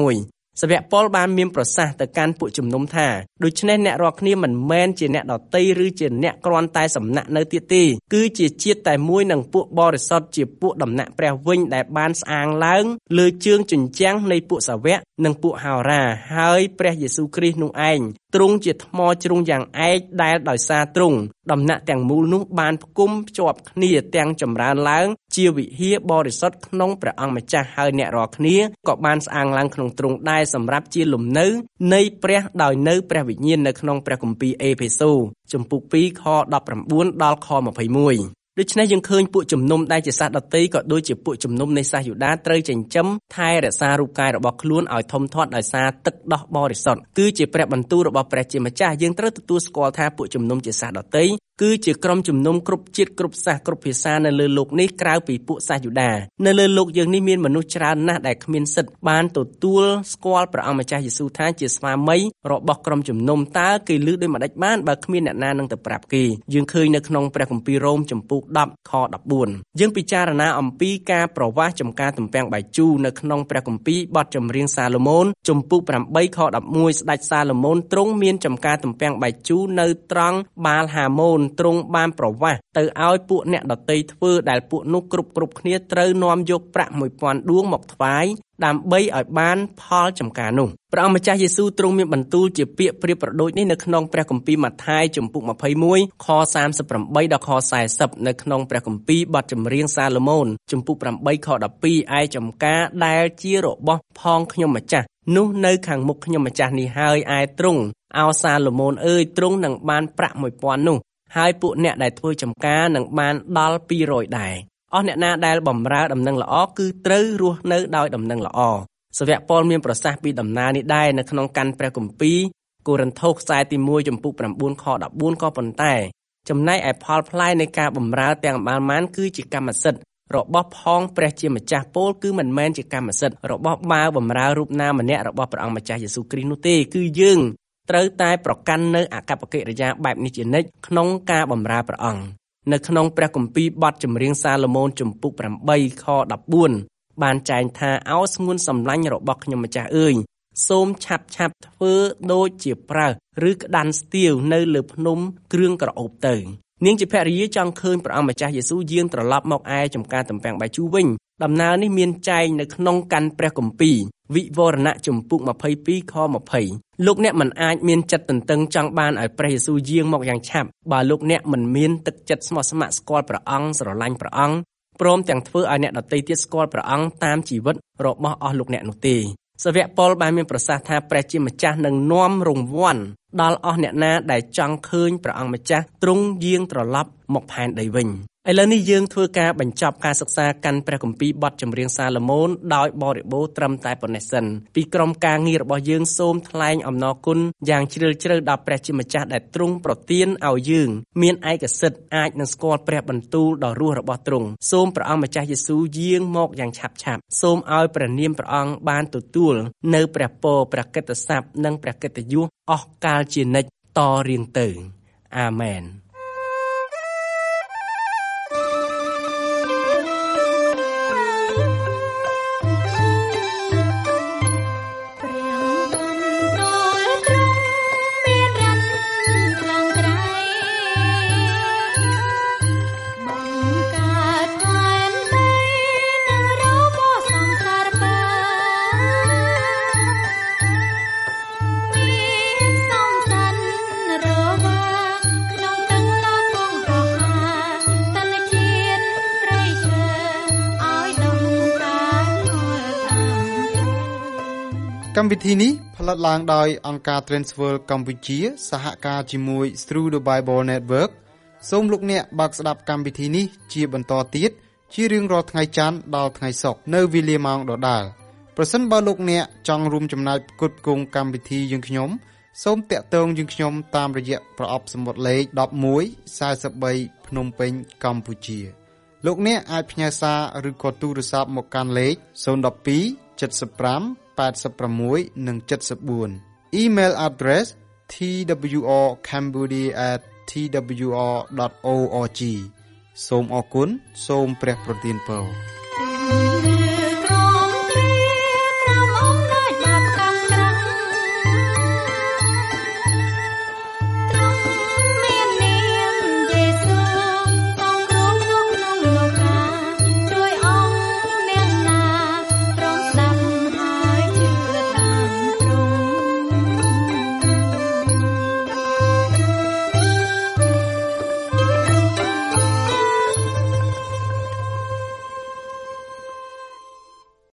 សាវកប៉ុលបានមានប្រសាសន៍ទៅកាន់ពួកជំនុំថាដូច្នេះអ្នករាល់គ្នាមិនមែនជាអ្នកដតីឬជាអ្នកគ្រាន់តែសំណាក់នៅទៀតទេគឺជាជាតិតែមួយនឹងពួកបរិសុទ្ធជាពួកដំណាក់ព្រះវិញដែលបានស្អាងឡើងលើជើងជញ្ជាំងនៃពួកសាវកនិងពួកហោរាហើយព្រះយេស៊ូវគ្រីស្ទនោះឯងទ្រង់ជាថ្មជ្រុងយ៉ាងឯកដែលដោយសារទ្រង់ដំណាក់ទាំងមូលនោះបានផ្គុំភ្ជាប់គ្នាទាំងចម្រើនឡើងជាវិហារបរិសុទ្ធក្នុងព្រះអង្គម្ចាស់ហើយអ្នករាល់គ្នាក៏បានស្អាងឡើងក្នុងទ្រង់ដែរសម្រាប់ជាលំនៅនៃព្រះដោយនៅព្រះវិញ្ញាណនៅក្នុងព្រះគម្ពីរអេភេសូជំពូកពីរខដប់ប្រាំបួនដល់ខម្ភៃមួយដូច្នេះយើងឃើញពួកជំនុំដែលជាសាសដតីក៏ដូចជាពួកជំនុំនៃសាសយូដាត្រូវចិញ្ចឹមថែរក្សារូបកាយរបស់ខ្លួនឲ្យធំធាត់ដោយសារទឹកដោះបរិសុទ្ធគឺជាព្រះបន្ទូលរបស់ព្រះជាម្ចាស់យើងត្រូវទទួលស្គាល់ថាពួកជំនុំជាសាសដតីគឺជាក្រុមជំនុំគ្រប់ជាតិគ្រប់សាសគ្រប់ភាសានៅលើโลกនេះក្រៅពីពួកសាសយូដានៅលើโลกយើងនេះមានមនុស្សច្រើនណាស់ដែលគ្មានសិទ្ធិបានទទួលស្គាល់ព្រះអង្គម្ចាស់យេស៊ូវថាជាស្វាមីរបស់ក្រុមជំនុំតើគេឮដូចម្ដេចបានបើគ្មានអ្នកណានឹងទៅប្រាប់គេយើងឃើញនៅក្នុងព្រះគម្ពីររ៉ូមចំពុកដប់ខដប់បួនយើងពិចារណាអំពីការប្រវាសចំការទំពាំងបាយជូរនៅក្នុងព្រះគម្ពីរបទចម្រៀងសាឡូមោនចំពុកប្រាំបីខដប់មួយស្ដេចសាឡូមោនទ្រង់មានចំការទំពាំងបាយជូរនៅត្រង់បាល់ហាម៉ូនទ្រង់បានប្រវាសទៅឲ្យពួកអ្នកដតីធ្វើដែលពួកនោះគ្រប់គ្រប់គ្នាត្រូវនាំយកប្រាក់មួយពាន់ដួងមកថ្វាយដើម្បីឲ្យបានផលចំការនោះព្រះអង្គម្ចាស់យេស៊ូវទ្រង់មានបន្ទូលជាពាក្យប្រៀបប្រដូចនេះនៅក្នុងព្រះគម្ពីរម៉ាថាយជំពូកម្ភៃមួយខសាមសិបប្រាំបីដល់ខសែសិបនៅក្នុងព្រះគម្ពីរបទចម្រៀងសាឡូមោនជំពូកប្រាំបីខដប់ពីរឯចំការដែលជារបស់ផងខ្ញុំម្ចាស់នោះនៅខាងមុខខ្ញុំម្ចាស់នេះហើយឯទ្រង់អោសាឡូមោនអើយទ្រង់នឹងបានប្រាក់មួយពាន់នោះហើយពួកអ្នកដែលធ្វើចំការនឹងបានដល់ពីររយដែរអស់អ្នកណាដែលបម្រើដំណឹងល្អគឺត្រូវរស់នៅដោយដំណឹងល្អសាវកប៉ុលមានប្រសាសន៍ពីដំណើរនេះដែរនៅក្នុងកាន់ព្រះគម្ពីរកូរិនថូសខ្សែទីមួយចំពុកប្រាំបួនខដប់បួនក៏ប៉ុន្តែចំណែកឯផលផ្លែនៃការបម្រើទាំងបានបានគឺជាកម្មសិទ្ធិរបស់ផងព្រះជាម្ចាស់ពោលគឺមិនមែនជាកម្មសិទ្ធិរបស់បាវបម្រើរូបណាម្នាក់របស់ព្រះអង្គម្ចាស់យេស៊ូវគ្រីស្ទនោះទេគឺយើងត្រូវតែប្រកាន់នៅអកប្បកិរិយាបែបនេះជានិច្ចក្នុងការបម្រើព្រះអង្គនៅក្នុងព្រះគម្ពីរបទចម្រៀងសាឡូមោនជំពូកប្រាំបីខដប់បួនបានចែងថាអោស្ងួនសម្លាញ់របស់ខ្ញុំម្ចាស់អើយសូមឆាប់ឆាប់ធ្វើដូចជាប្រើសឬក្តាន់ស្ទៀវនៅលើភ្នំគ្រឿងក្រអូបទៅនាងជាភរិយាចង់ឃើញព្រះអង្គម្ចាស់យេស៊ូវយាងត្រឡប់មកឯចំការទំពាំងបាយជូរវិញដំណើរនេះមានចែងនៅក្នុងកាន់ព្រះគម្ពីរវិវរណៈជំពូកម្ភៃពីរខម្ភៃលោកអ្នកមិនអាចមានចិត្តទន្ទឹងចង់បានឲ្យព្រះយេស៊ូវយាងមកយ៉ាងឆាប់បើលោកអ្នកមិនមានទឹកចិត្តស្មោះស្ម័គ្រស្គាល់ព្រះអង្គស្រឡាញ់ព្រះអង្គព្រមទាំងធ្វើឲ្យអ្នកដទៃទៀតស្គាល់ព្រះអង្គតាមជីវិតរបស់អស់លោកអ្នកនោះទេសាវកប៉ុលបានមានប្រសាសន៍ថាព្រះជាម្ចាស់នឹងនាំរង្វាន់ដល់អស់អ្នកណាដែលចង់ឃើញព្រះអង្គម្ចាស់ទ្រង់យាងត្រឡប់មកផែនដីវិញឥឡូវនេះយើងធ្វើការបញ្ចប់ការសិក្សាកាន់ព្រះគម្ពីរបទចម្រៀងសាឡូមោនដោយបរិបូរណ៍ត្រឹមតែប៉ុណ្ណេះសិនពីក្រុមការងាររបស់យើងសូមថ្លែងអំណរគុណយ៉ាងជ្រាលជ្រៅដល់ព្រះជាម្ចាស់ដែលទ្រង់ប្រទានឲ្យយើងមានឯកសិទ្ធិអាចនឹងស្គាល់ព្រះបន្ទូលដ៏រស់របស់ទ្រង់សូមព្រះអង្គម្ចាស់យេស៊ូវយាងមកយ៉ាងឆាប់ឆាប់សូមឲ្យព្រះនាមព្រះអង្គបានទទួលនៅព្រះពរព្រះកិត្តិស័ព្ទនិងព្រះកិត្តិយសអស់កាលជានិច្ចតរៀងទៅអាមែនកម្មវិធីនេះផលិតឡើងដោយអង្គការ Transworld កម្ពុជាសហការជាមួយ Through the Bible Network សូមលោកអ្នកបើកស្ដាប់កម្មវិធីនេះជាបន្តទៀតជារៀងរាល់ថ្ងៃច័ន្ទដល់ថ្ងៃសុក្រនៅវេលាម៉ោងដដែលប្រសិនបើលោកអ្នកចង់រួមចំណែកផ្គត់ផ្គង់កម្មវិធីយើងខ្ញុំសូមតាក់ទងយើងខ្ញុំតាមរយៈប្រអប់សំបុត្រលេខដប់មួយ សែនបី ភ្នំពេញកម្ពុជាលោកអ្នកអាចផ្ញើសារឬក៏ទូរស័ព្ទមកកាន់លេខศูนย์ หนึ่ง สอง เจ็ด ห้า แปด หก និង เจ็ด สี่ Email address t w r cambodia at t w r dot org សូមអរគុណសូមព្រះប្រទានពរ